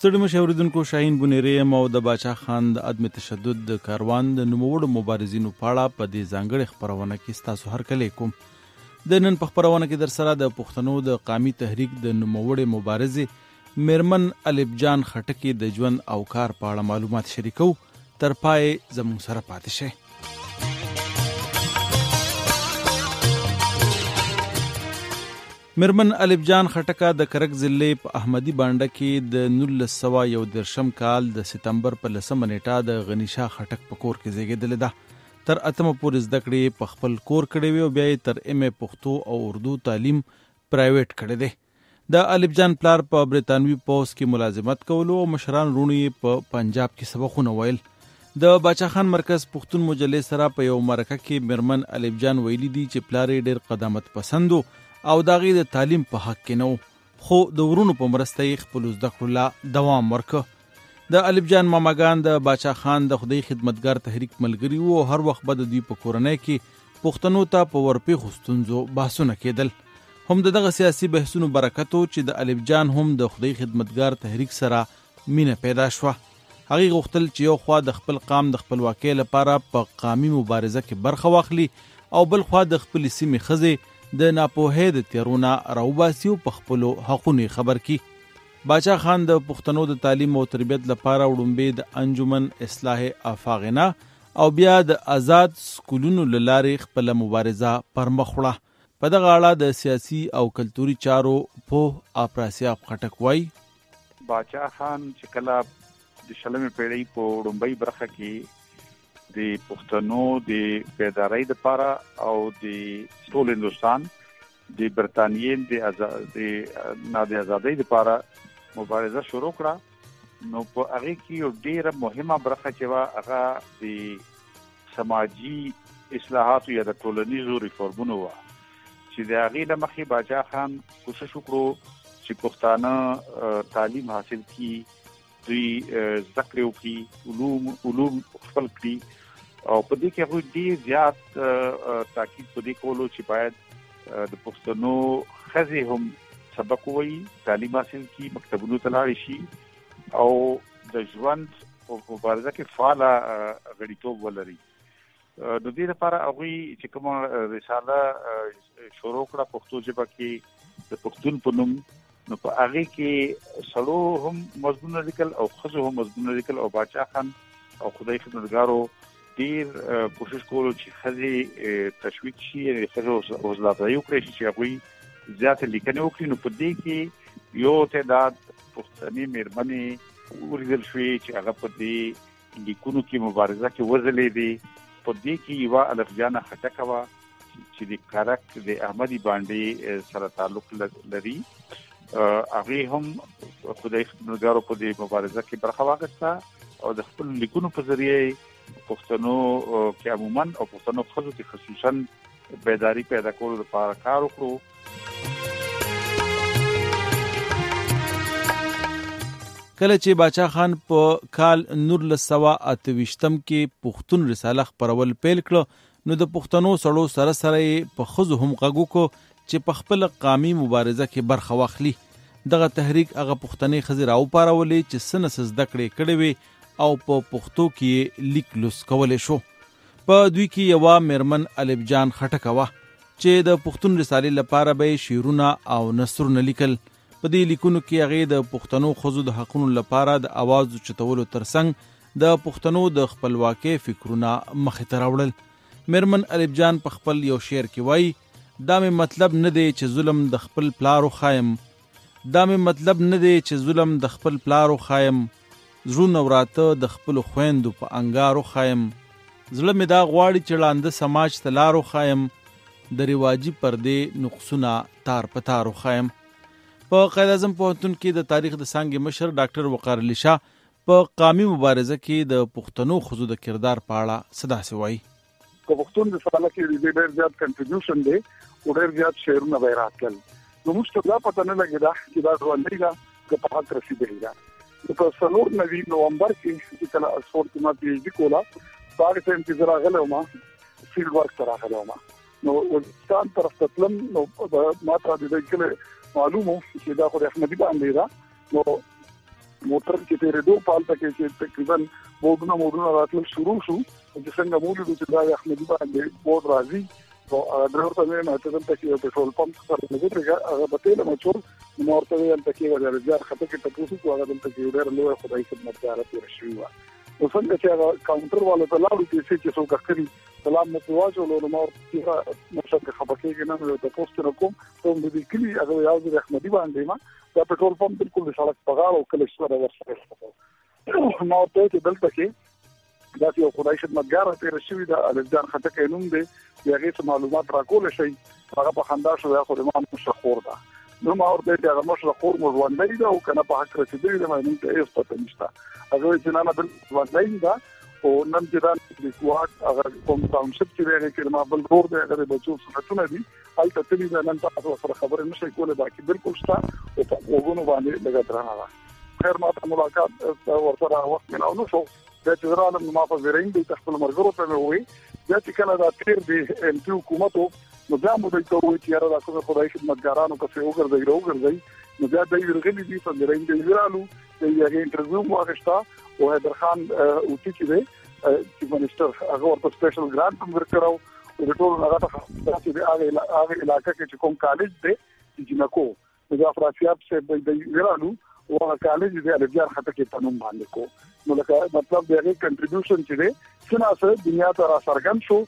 ستړي مشه اوریدونکو، شاهین بونیری یم او د باچا خان د عدم تشدد د کاروان د نوموړو مبارزینو په اړه په دې ځانګړې خپرونه کې ستاسو هرکلی کوم. د نن په خپرونه کې در سره د پښتنو د قامي تحریک د نوموړې مبارزې میرمن الف جان خټکې د ژوند او کار په اړه معلومات شریکو. تر پای زموږ سره پاتې شئ. میرمن الف جان خټکه د کرک ضلع په احمدي بانډه کې د 1911 کال د سپتمبر په 10 نیټه د غنیشا خټک په کور کې زیږېدلې ده. تر 8 پورې زده کړې په خپل کور کړې وې او بیا یې تر MA پښتو او اردو تعلیم پرایویټ کړی دی. د الف جان پلار په برتانوي پوځ کې ملازمت کولو او مشران رونو یې په پنجاب کې سبقونه ویل. د باچا خان مرکز پښتون مجلې سره په یو مرکه کې میرمن الف جان ویلي دي چې پلار یې ډېر قدامت پسندو او د هغې د تعلیم په حق کې نه و، خو د ورونو په مرسته یې خپلو زده کړو لا دوام ورکړ. د الف جان ماماګان د باچا خان د خدای خدمتګار تحریک ملګري وو او هر وخت به د دوی په کورنۍ کې پښتنو ته په ورپېښو ستونزو بحثونه کېدل. هم د دغه سیاسي بحثونو برکت و چې د الف جان هم د خدای خدمتګار تحریک سره مینه پیدا شوه. هغې غوښتل چې یو خوا د خپل قام د خپلواکۍ لپاره په قامي مبارزه کې برخه واخلي او بل خوا د خپلې سیمې ښځې د ناپوهۍ د تیارونه راوباسي او په خپلو حقونو خبر کی. باچا خان د پښتنو د تعلیم او تربیت لپاره وړومبې د انجمن اصلاح افاغنا او بیا د آزاد سکولونو له لارې خپله مبارزه پرمخ وړه. په دغه اړه د سیاسي او کلتوري چارو پوه افراسیاب خټک وایي باچا خان چې کله د 20مې پیړۍ په وړومبۍ برخه کې د پښتنو د بیدارۍ لپاره او د ټول هندوستان د برتانیې د آزادۍ لپاره مبارزه شروع کړه، نو په هغه کې یو ډیره مهمه برخه چې وا هغه د سماجی اصلاحاتو یا د ټولنیزو ریفورمونو و چې د هغې له مخې باچا خان کوشش وکړو چې پښتانه تعلیم حاصل کړي، دوی زده کړې وکړي، علوم خپل کړي او په دې کې هغوی ډېر زیات تاکید په دې کولو چې باید د پښتنو ښځې هم سبق ووایي، تعلیم حاصل کړي، مکتبونو ته لاړې شي او د ژوند په مبارزه کې فعاله غړیتوب ولري. د دې لپاره هغوی چې کومه رساله شروع کړه پښتو ژبه کې د پښتون په نوم، نو په هغې کې سړو هم مضمونونه لیکل او ښځو هم مضمونونه لیکل او باچا خان او خدای خدمتګارو ډیر کوشش کولو چې ښځې تشویق شي، ښځو حوصله افزایي وکړي چې هغوی زیاتې لیکنې وکړي. نو په دې کې یو تعداد پښتنې مېرمنې ولیدل شوې چې هغه په دې لیکونو کې مبارزه کې وځلېدې. په دې کې یوه الف جانه خټکه وه چې د کرک د احمدي بانډې سره تعلق لري. هغې هم خدای خدمتګارو په دې مبارزه کې برخه واخیسته او د خپل لیکونو په ذریعه پښتنو کې عموما او پښتنو ښځو کې خصوصا بیداری پیدا کولو لپاره کار وکړو. کله چې باچا خان په کال 1928 کې پښتون رساله خپرول پیل کړه نو د پښتنو سړو سره سره په ښځو هم غږ وکړو چې په خپل قامي مبارزه کې برخه واخلي. دغه تحریک هغه پښتنې ښځې راوپارولې چې څه نه څه زده کړې کړې وې او په پښتو کې لیک لوست کولی شو. په دوی کې یوه میرمن الف جان خټکه وه چې د پښتون رسالې لپاره به یې شعرونه او نثرونه لیکل. په دې لیکونو کې هغې د پښتنو ښځو د حقونو لپاره د اواز اوچتولو ترڅنګ د پښتنو د خپلواکۍ فکرونه مخې ته راوړل. میرمن الف جان په خپل یو شعر کې وایي دا مې مطلب نه دی چې ظلم د خپل پلارو خایم، دا مې مطلب نه دی چې ظلم د خپل پلارو خایم، زړونه وراته د خپلو خویندو په انګارو خایم، زړه مې دا غواړي چې ړانده سماج ته لارو خایم، د رواجي پردې نقصونه تار په تارو خایم. په قائد اعظم پوهنتون کې د تاریخ د څانګې مشر ډاکټر وقار علي شاه په قامي مبارزه کې د پښتنو ښځو د کردار په اړه څه داسې وایي. په پښتون رساله کې ډېر زیات کنټریبیوشن دی او ډېر زیات شعرونه به یې راتلل. نو موږ ته دا پته نه لګېده چې دا ژوندۍ ده که په حق رسېدلې ده. په 4 نومبر کې چې کله اکسفورډ کې ما PhD کوله په هغه ټایم کې زه راغلی وم فیلډ ورک ته راغلی وم. نو وزیرستان طرف ته تلم نو ما ته د دې کله معلوم و چې دا خو د احمدي باندې ده. نو موټر کې تیرېدو پالته کې چې تقریبا بودونه راتل شروع شو چې څنګه مولود چې دا احمدي باندې بود راځي او ډرایور ته مې ته دلته کې پټرول پمپ سره لګیږي هغه به تل مچور مورته یې تل کې ورځار خطه کې تاسو کو هغه دلته کې ډېر لوی خدای خدمتګار تیر شوی و نو څنګه چې هغه کاونټر والو ته لاړو چې څو کړي سلام مو واجو له نور چې مشکل خبرې نه نو ته پوسټ کوم ته دې کلی هغه یو د احمدي باندې ما دا پټرول پمپ بالکل د سړک په غاړه او کله سره ورسره نو ته چې دلته کې دا یو خدای خدمتګار تیر شوی دا الځان خطه کې نوم دی هغه څه معلومات راکول شي هغه په خندا شو یا خو امام مشخور ده نو ما ورته دا مشخور مو ژوندۍ ده او کنه په حق رسیدلی ده مې ته یې ستته نشته هغه چې نه بل ژوندۍ ده او نن چې دا د کوټ هغه کوم ټاونشپ چې هغه کې ما بل ګور ده هغه بچو سنتونه دي هلته تللی ده نن تاسو سره خبرې نشي کولای باقي بالکل شته او په وګونو باندې لګا درانه ده خیر ما ته ملاقات ورسره وخت نه نو شو دا چې زرالم ما په زرین د خپل مرګرو ته وې دا چې کله دا تیر دی ام پی حکومت نو دا مو د کوي چې را کوم خدای خدمتګارانو په څیر وګرځي نو دا د ورغلي دي په زرین د زرالو د یغه انټرویو مو اخیستا او حیدر خان او چې دی چې منیسټر هغه ورته سپیشل ګرانټ هم ورکړو او د ټول هغه ته چې هغه علاقې کې کوم کالج دی چې نکو د افراسیاب څخه د زرالو او کالج دی الځار خطه کې پنوم باندې کو نو لکه مطلب دغه کنټریبیوشن چې دی څنګه دنیا ته را څرګند شو.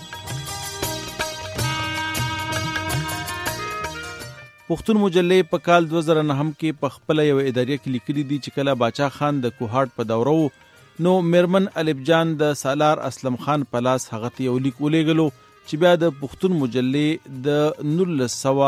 پښتون مجلې په کال 2009 کې په خپل یو ادارې کې لیکلي دي چې کله باچا خان د کوهاټ په دوره نو میرمن الف جان د سالار اسلم خان پلاس هغه ته یو لیک ولېګلو چې بیا د پښتون مجلې د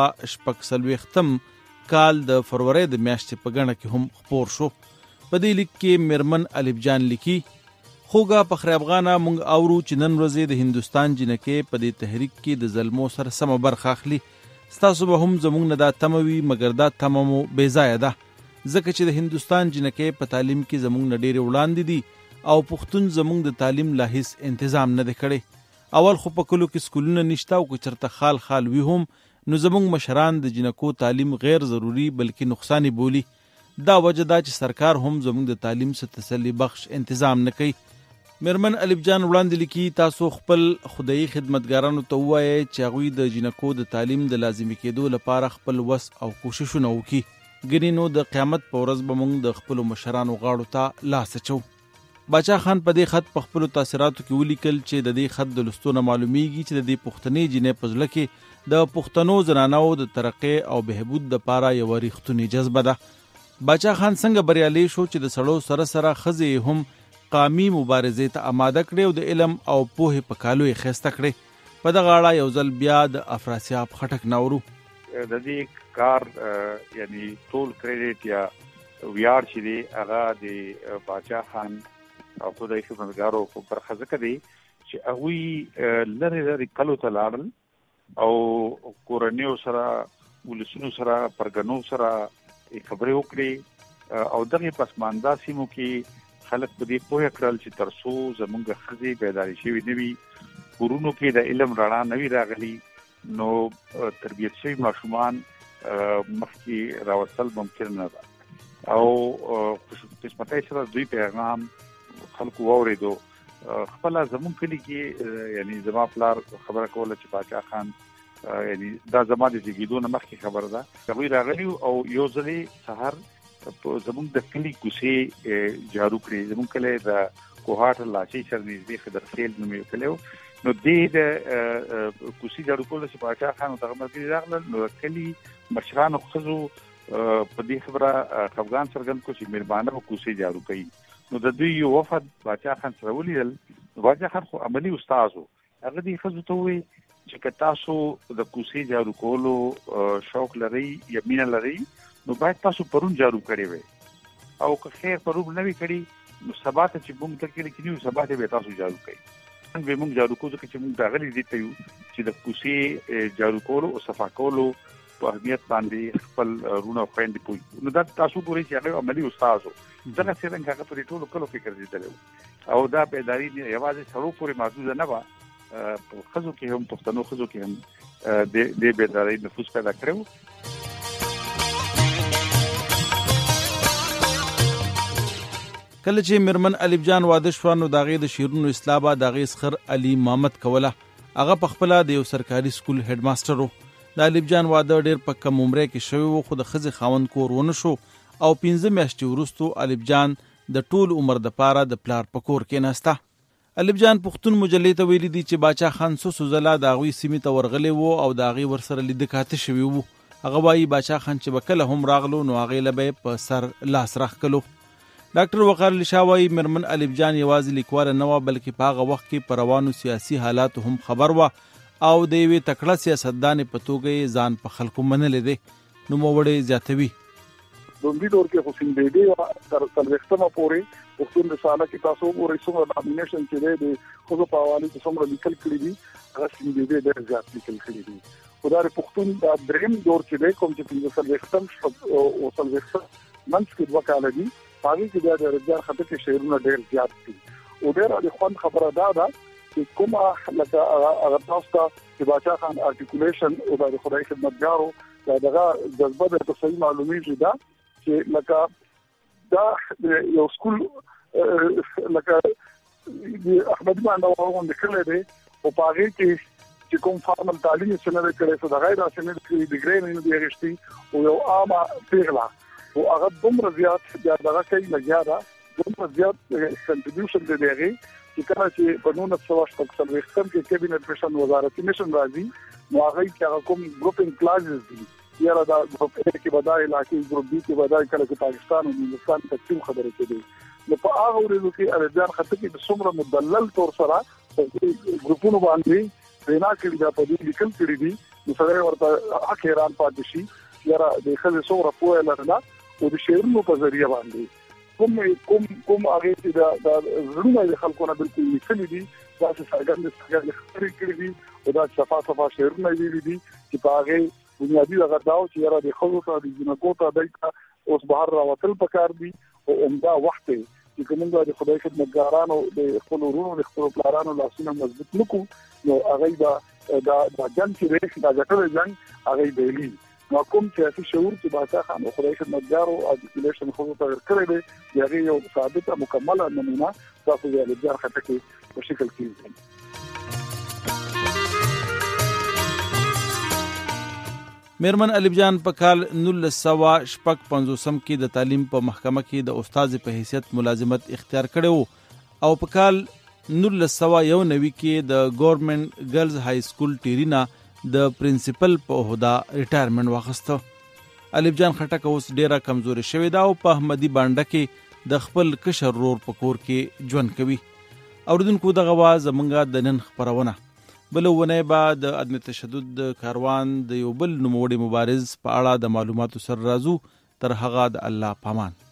1940 کال د فروری د میاشتې په غاڼه کې هم خپور شو. په دې لیک کې میرمن الف جان لیکي خوګه فخر افغانه مونږ اورو چې نن ورځې د هندستان جنکې په دې تحریک کې د ظلمو سره سم برخه اخلي ستاسو به هم زمونږ نه دا تموي مګر دا تممو بے ځای ده ځکه چې د هندستان جنکې په تعلیم کې زمونږ نه ډېر وړاندې دي او پښتون زمونږ د تعلیم لا هیڅ تنظیم نه کړي اول خو په کلو کې سکولونه نشته او چرته خال وی هم نو زمونږ مشران د جنکو تعلیم غیر ضروری بلکې نقصانی بولی دا وجه دا چې سرکار هم زموږ د تعلیم څخه تسلی بخش تنظیم نه کوي. میرمن الف جان وړاندې لیکي تاسو خپل خدای خدمتګارانو ته وایي چې هغوی د جنکو د تعلیم د لازمي کېدو لپاره خپل وس او کوششونه وکړي ګنې نو د قیامت په ورځ به موږ د خپل مشرانو غاړو ته لاس اچو. باچا خان په دې خط په خپل تاثیراتو کې ولیکل چې د دې خط د لستونه معلومیږي چې د دې پښتنې جنې په ځل کې د پښتنو زنانو د ترقی او بهبود لپاره یو ریښتونی جذبه ده. باچا خان څنګه بریالي شو چې د سړو سره سره ښځې هم قامي مبارزې ته آماده کړي او د علم او پوهې په کالو یې ښایسته کړي. په دغه اړه یو ځل بیا د افراسیاب خټک ناورو د دې کار یعنی ټول کریډټ یا ویاړ چې دی هغه د باچا خان او خدای خدمتګارو په برخه ځکه دی چې هغوی لري کلو ته لاړل او کورنیو سره ولسونو سره پرګنو سره خبرې وکړي او دغه پسماندا سیمو کې خلک په دې پوهه کړل چې ترسو زمونږ خزي بیداری شوی دی کورونو کې د علم رڼا نوی راغلی نو تربیت شوی ماشومان مخکې راوصل ممکن نه ده او قسمتای سره دوی پیغام خلکو واوریدو خپل زمون کلی کې یعنی زما پلار خبره کوله چې باچا خان یعنی دا زما د زیږیدو نه مخکې خبره ده هغوی راغلي او یو ځلې سهار زمونږ د کلي کوڅې جارو کړې زمونږ کلی د کوهاټ لاشي سره نږدې خدرخیل نوم یې کلی نو دې د کوڅې جارو کول چې باچا خان دغه ملګري راغلل نو کلي مشرانو ښځو په دې خبره خفګان څرګند کړو چې مېرمانه به کوڅې جارو کوي نو د دوی یو وفد باچا خان سره ولیدل باچا خان خو عملي استاد و هغه دې ښځو ته وویل چې که تاسو د کوڅې جارو کولو شوق لرئ یا مینه لرئ نو باید تاسو پرون جارو کړی وي او که خیر پرون نه وي کړی نو سبا ته چې موږ ته کلی کې نیو سبا ته به تاسو جارو کوئ نن به موږ جارو کوو ځکه چې موږ راغلي دي ته یو چې د کوڅې جارو کولو او صفا کولو په اهمیت باندې خپل رونه خويندې پوي نو دا تاسو ګورئ چې هغه عملي استاد و ځکه چې څنګه هغه په ټولو کلو فکر دي او دا بیداری یوازې سړو پورې محدود نه و په خزو کې هم پښتنو خزو کې هم د بیداری نفوذ پیدا کړو. کله چې میرمن الف جان واده شوه نو د هغې د شعرونو اصلاح به د هغې سخر علي محمد کوله. هغه پخپله د یو سرکاري سکول هډ ماسټر و. د الف جان واده ډېر په کم عمره کې شوی و، خو د ښځې خاوند کور ونه شو او 15 میاشتې وروستو الف جان د ټول عمر د پاره د پلار په کور کې ناسته. الف جان پښتون مجلې ته ویلي دي چې باچا خان څو ځله د هغوی سیمې ته ورغلی و او د هغې ورسره لیده کاته شوي وو. هغه وایي باچا خان چې به کله هم راغلو نو هغې له به یې په سر لاس راښکلو. ډاکټر وقار علي شاه وایي میرمن الف جان یوازې لیکواله نه وه بلکې په هغه وخت کې په روانو سیاسي حالاتو هم خبر وه او د یوې تکړه سیاستدانې په توګه یې ځان په خلکو منلی دی. نوموړی زیاتوي دوندي دور کې حسین بیبي تر 40مه پورې پښتون رساله کې تاسو ګورئ څومره نامینیشن چې دی خو په حواله کې څومره لیکل کړي دي هغه حسین بیبي ډېر زیات لیکل کړي دي. خدای پښتون د دریم دور کې دی کوم چې 40 او 40 منځ کې 2 کال دي هغه کې د رجال خطه کې شعرونه ډېر زیات دي او ډېر د خوند خبره ده چې کومه لکه هغه تاسو ته چې باچا خان ارټیکولیشن او د خدای خدمتګارو دغه جذبه د تصحیح معلومیږي دا چې لکه دا یو سکول لکه د احمدي باندې وروند کړل دي او په هغه کې چې کوم فارمل تعلیم څنګه کړي څه د غیر اسنه د ډیګری نه دی غشتي او یو عامه پیغلا او هغه دومره زیات دغه کوي لګیا دا دومره زیات کنټریبیوشن دی هغه چې کله چې په 1940 کې کابینټ مشن وزارتي مشن راځي نو هغه کې کوم ګروپینګ کلاسز دي یاره دا ګروپ A کې بدای علاقې ګروپ B کې بدای کله چې پاکستان او هندستان تقسیم خبره کېږي نو په هغه ورځو کې الجان خطه کې د څومره مدلل تور سره ګروپونو باندې بنا کړي دا په دې لیکل کړي دي نو سره ورته حیران پاتې شي یاره د خځې څومره پوهه لرله او د شعرونو په ذریعہ باندې کوم هغه چې دا زړونه د خلکو نه بالکل لیکلي دي دا چې څنګه خبرې کړي دي او دا صفه شعرونه ویلي دي چې په هغه بنیادی هغه داو چې یاره د خلکو ته د جنکو ته دایته اوس بهر راوتل پکار دي او عمده وخت چې کومه د خدای خدمتګارانو د خپل ورونو د خپل پلانونو لاسونه مضبوط نکو نو هغه دا جنگ چې دا ځکه جنگ هغه دیلی نو کوم سیاسي شعور چې باچا خان او خدای خدمتګارو ارټیکولیشن خو ته کړی دی هغه یو ثابته مکمله نمونه تاسو یې د ځار خطه کې په شکل کې میرمن الف جان په کال 1950 کې د تعلیم په محکمه کې د استاد په حیثیت ملازمت اختیار کړو او په کال 1991 کې د ګورنمنت ګرلز های سکول ټیرینا د پرنسپل په عہده ریټایرمنټ واخیسته. الف جان خټک اوس ډیره کمزوري شوې ده او په احمدي بانډه کې د خپل کشر رور په کور کې ژوند کوي. اوریدونکو دغه واز زمونږ د نن خبرونه بلونه به د عدم تشدد کاروان د یو بل نوموړي مبارز په اړه د معلوماتو سره راځو. تر هغه د الله پامان.